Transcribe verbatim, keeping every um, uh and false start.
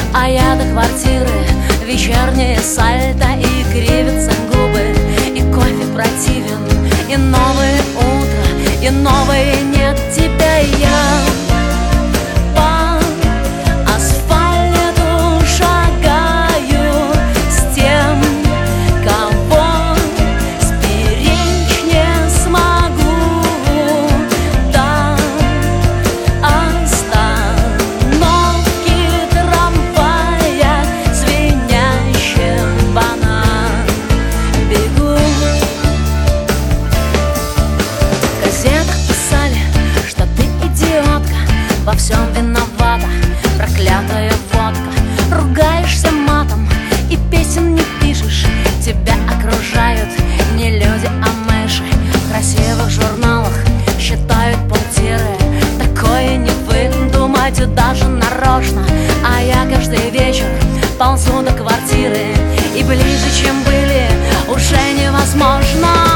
А я до квартиры, вечернее сальто, и кривятся губы, и кофе противен, и новое утро, и новое нет тебя. Я по асфальту шагаю с тем, кого сберечь не смогу. До остановки трамвая звенящего бегу. В газетах писали, что ты идиотка, во всем виновата проклятая водка. Ругаешься матом и песен не пишешь, тебя окружают не люди, а мыши. В красивых журналах считают полтиры, такое не выдумать даже нарочно. А я каждый вечер ползу до квартиры, и ближе, чем были, уже невозможно.